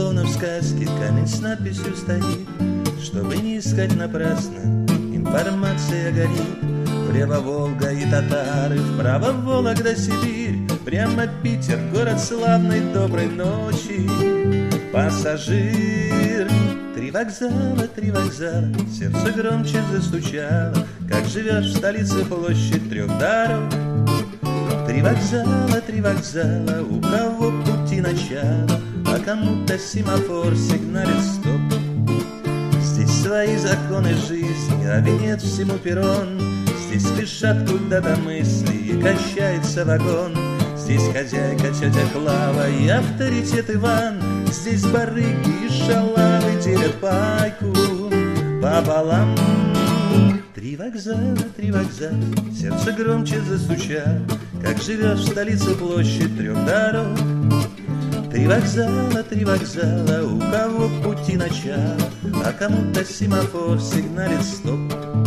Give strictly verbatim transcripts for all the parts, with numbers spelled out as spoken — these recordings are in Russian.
словно в сказке, камень с надписью стоит. Чтобы не искать напрасно, информация горит. Влево Волга и татары, вправо Вологда, Сибирь. Прямо Питер, город славной, доброй ночи. Пассажир. Три вокзала, три вокзала, сердце громче застучало. Как живешь в столице, площадь трех дорог. Три вокзала, три вокзала, у кого пути начало, а кому-то семафор сигналит стоп. Здесь свои законы жизни, а венец всему перрон. Здесь спешат куда-то мысли и качается вагон. Здесь хозяйка тетя Клава и авторитет Иван. Здесь барыги и шалавы делят пайку пополам. Три вокзала, три вокзала, сердце громче застучало. Как живешь в столице, площадь трех дорог. Три вокзала, три вокзала, у кого пути начало, а кому-то семафор сигналит стоп.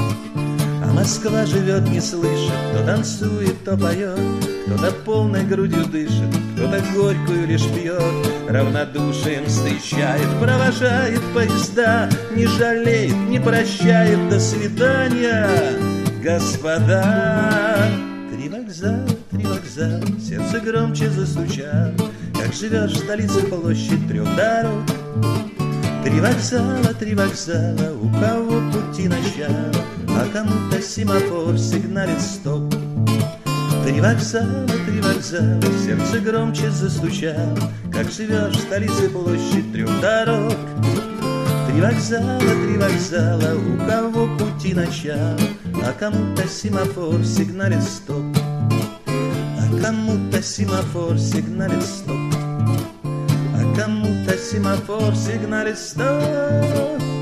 А Москва живет, не слышит, кто танцует, то поет, кто-то полной грудью дышит, кто-то горькую лишь пьет. Равнодушием встречает, провожает поезда, не жалеет, не прощает. До свидания, господа. Три вокзала, три вокзала, сердце громче застучало. Как живешь в столице, площадь трех дорог. Три вокзала, три вокзала, у кого пути начало, а кому-то семафор сигналит стоп. Три вокзала, три вокзала, сердце громче застучало. Как живешь в столице, площадь трех дорог. Три вокзала, три вокзала, у кого пути начало, а кому-то семафор сигналит стоп. А кому-то семафор сигналит стоп. А кому-то семафор сигналит стоп.